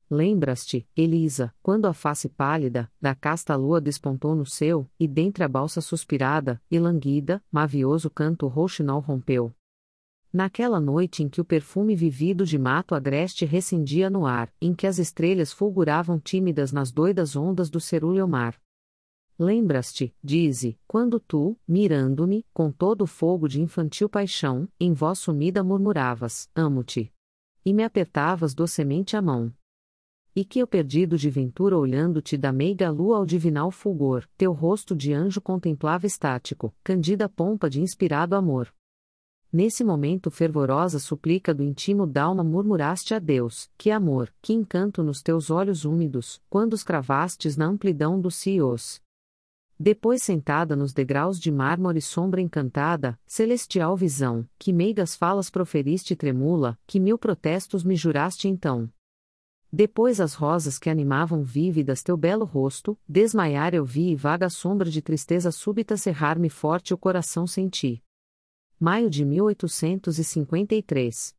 Lembras-te, Elisa, quando a face pálida, da casta lua despontou no céu, e dentre a balsa suspirada, e languida, mavioso canto rouxinol rompeu. Naquela noite em que o perfume vivido de mato agreste recendia no ar, em que as estrelas fulguravam tímidas nas doidas ondas do cerúleo mar. Lembras-te, dize, quando tu, mirando-me, com todo o fogo de infantil paixão, em voz sumida murmuravas, amo-te. E me apertavas docemente a mão. E que eu perdido de ventura olhando-te da meiga lua ao divinal fulgor, teu rosto de anjo contemplava estático, candida pompa de inspirado amor. Nesse momento fervorosa súplica do intimo d'alma murmuraste a Deus, que amor, que encanto nos teus olhos úmidos, quando os cravastes na amplidão dos céus. Depois sentada nos degraus de mármore sombra encantada, celestial visão, que meigas falas proferiste tremula, que mil protestos me juraste então. Depois as rosas que animavam vívidas teu belo rosto, desmaiar eu vi e vaga sombra de tristeza súbita cerrar-me forte o coração senti. Maio de 1853